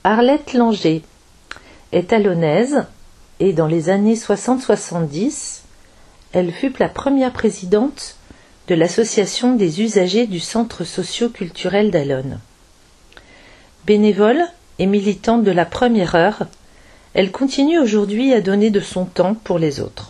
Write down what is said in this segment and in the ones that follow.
Arlette Langer est talonnaise et dans les années 60-70, elle fut la première présidente de l'association des usagers du centre socio-culturel d'Allonnes. Bénévole et militante de la première heure, elle continue aujourd'hui à donner de son temps pour les autres.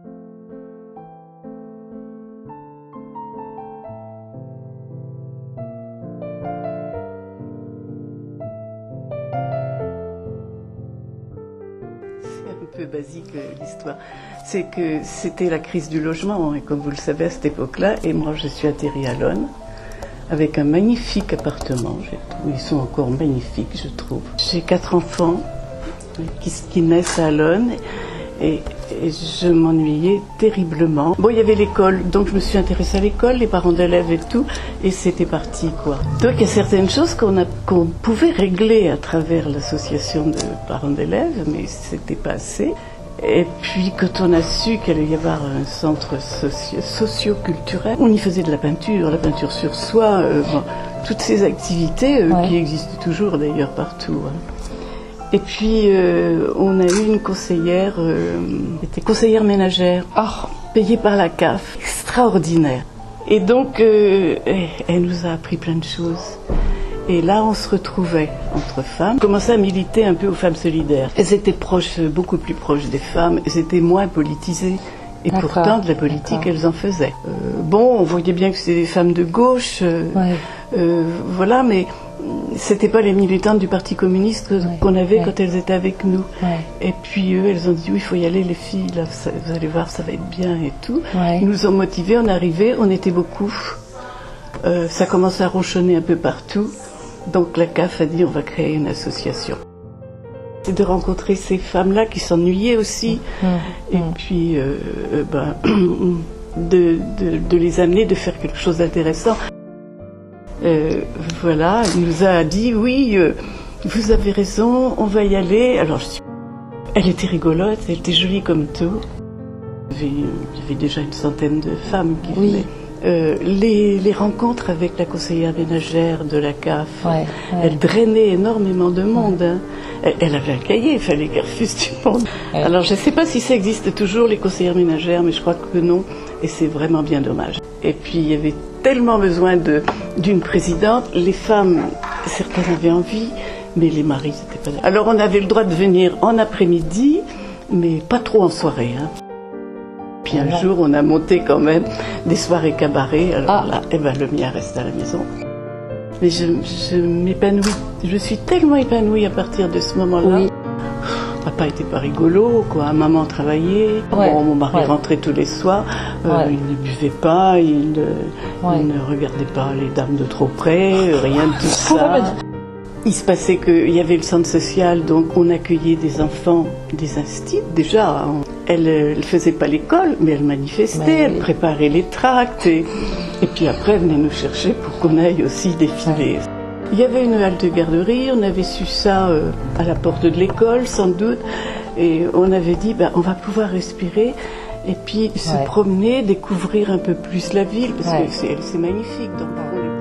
C'est un peu basique l'histoire. C'est que c'était la crise du logement, et comme vous le savez à cette époque-là, et moi je suis atterrie à Allonnes avec un magnifique appartement. Ils sont encore magnifiques, je trouve. J'ai 4 enfants qui naissent à Allonnes et je m'ennuyais terriblement. Bon, il y avait l'école, donc je me suis intéressée à l'école, les parents d'élèves et tout, et c'était parti, quoi. Donc il y a certaines choses qu'on pouvait régler à travers l'association de parents d'élèves, mais c'était pas assez. Et puis quand on a su qu'il allait y avoir un centre socio-culturel, on y faisait de la peinture sur soie, toutes ces activités qui existent toujours d'ailleurs partout. Et puis on a eu une conseillère, qui était conseillère ménagère, payée par la CAF, extraordinaire. Et donc elle nous a appris plein de choses. Et là, on se retrouvait entre femmes. On commençait à militer un peu aux femmes solidaires. Elles étaient beaucoup plus proches des femmes. Elles étaient moins politisées. Et pourtant, de la politique, elles en faisaient. On voyait bien que c'était des femmes de gauche. Voilà, mais c'était pas les militantes du Parti communiste qu'on avait quand elles étaient avec nous. Et puis eux, elles ont dit, oui, il faut y aller les filles, là, vous allez voir, ça va être bien et tout. Ils nous ont motivés, on arrivait, on était beaucoup. Ça commençait à ronchonner un peu partout. Donc la CAF a dit on va créer une association. C'est de rencontrer ces femmes-là qui s'ennuyaient aussi, et puis de les amener, de faire quelque chose d'intéressant. Voilà, elle nous a dit oui, vous avez raison, on va y aller. Alors elle était rigolote, elle était jolie comme tout. Il y avait déjà une centaine de femmes qui venaient. Les rencontres avec la conseillère ménagère de la CAF, elle drainait énormément de monde. Elle avait un cahier, il fallait qu'elle refuse du monde. Alors je ne sais pas si ça existe toujours, les conseillères ménagères, mais je crois que non, et c'est vraiment bien dommage. Et puis il y avait tellement besoin d'une présidente, les femmes, certaines avaient envie, mais les maris n'étaient pas là. Alors on avait le droit de venir en après-midi, mais pas trop en soirée. Puis un jour, on a monté quand même des soirées cabaret. Alors là, le mien reste à la maison. Mais je m'épanouis. Je suis tellement épanouie à partir de ce moment-là. Papa était pas rigolo, quoi. Maman travaillait. Mon mari rentrait tous les soirs. Il ne buvait pas, il ne regardait pas les dames de trop près, rien de tout ça. Il se passait qu'il y avait le centre social, donc on accueillait des enfants des instituts déjà. Elle ne faisait pas l'école, mais elle manifestait, elle préparait les tracts. Et puis après, elle venait nous chercher pour qu'on aille aussi défiler. Il y avait une halte garderie, on avait su ça à la porte de l'école, sans doute. Et on avait dit, on va pouvoir respirer et puis se promener, découvrir un peu plus la ville, parce que c'est magnifique dans le fond.